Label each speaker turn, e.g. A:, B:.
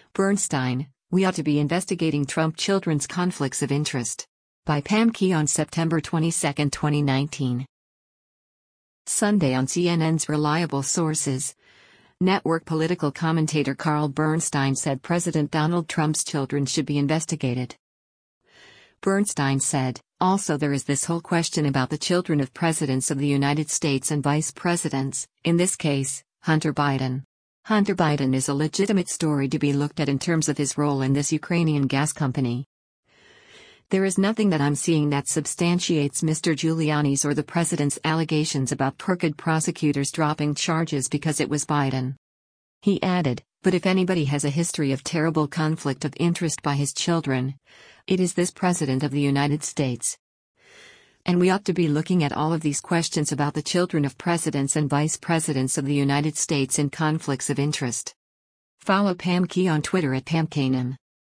A: Bernstein, we ought to be investigating Trump children's conflicts of interest. By Pam Key on September 22, 2019. Sunday on CNN's Reliable Sources. Network political commentator Carl Bernstein said President Donald Trump's children should be investigated. Bernstein said, also there is this whole question about the children of presidents of the United States and vice presidents, in this case, Hunter Biden. Hunter Biden is a legitimate story to be looked at in terms of his role in this Ukrainian gas company. There is nothing that I'm seeing that substantiates Mr. Giuliani's or the president's allegations about crooked prosecutors dropping charges because it was Biden. He added, but if anybody has a history of terrible conflict of interest by his children, it is this president of the United States. And we ought to be looking at all of these questions about the children of presidents and vice presidents of the United States in conflicts of interest. Follow Pam Key on Twitter at PamKanem.